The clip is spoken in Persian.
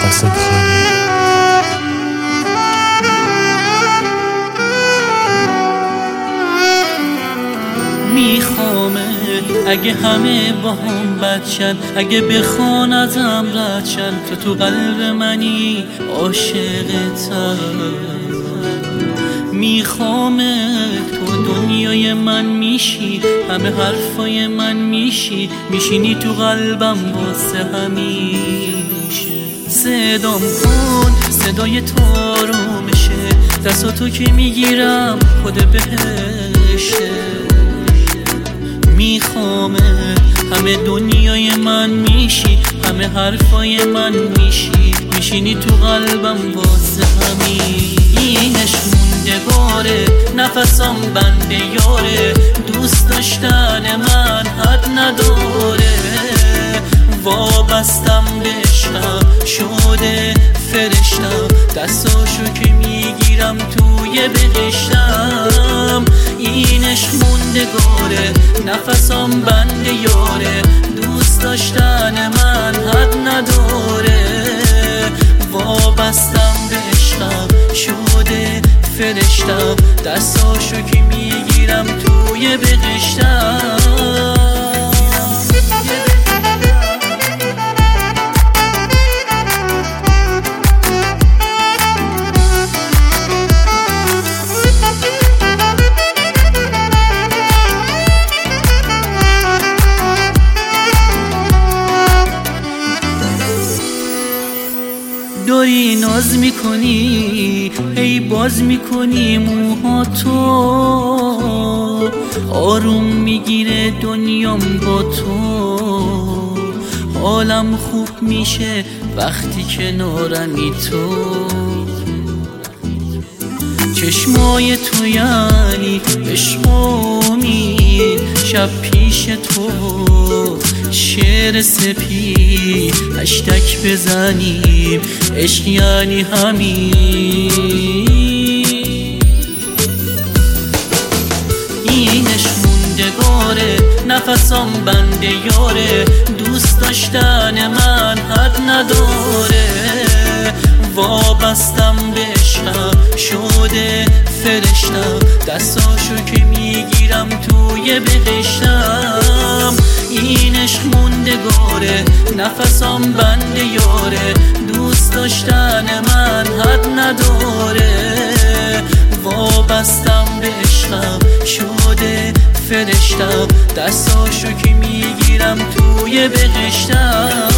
قاصد خانی. میخوامه اگه همه با هم بدشن، اگه بخوان ازم ردشن، تو قلب منی عاشقتم. میخوامه تو دنیای من میشی، همه حرفای من میشینی تو قلبم واسه همیشه. صدام کن صدای تو آرومشه، دستاتو که میگیرم خود بهشه. میخوامه همه دنیای من میشی، همه حرفای من میشینی تو قلبم واسه همینش. موندگاره نفسم بنده یاره، دوست داشتن من حد نداره. وابستم بشم شده فرشتم، دستاشو که میگیرم توی بهشتم. اینش موندگاره نفسم بنده یاره، دوست داشتن من حد نداره. وابستم بشم شده فرشتم، دستاشو که میگیرم توی بهشتم. داری ناز میکنی هی باز میکنی موها تو، آروم میگیره دنیام با تو. حالم خوب میشه وقتی کنارمی تو. چشمای تو یعنی عشق و امید، شب پیش تو شعر سپید. هشتک بزنیم عشق یعنی همین. اینش موندگاره نفسم بنده یاره، دوست داشتن من حد نداره. وابستم بشم شده فرشتم، دستاشو که میگیرم توی بهشتم. اینش موندگاره نفسم بنده یاره، دوست داشتن من حد نداره. وابستم بشم شده فرشتم، دستاشو که میگیرم توی بهشتم.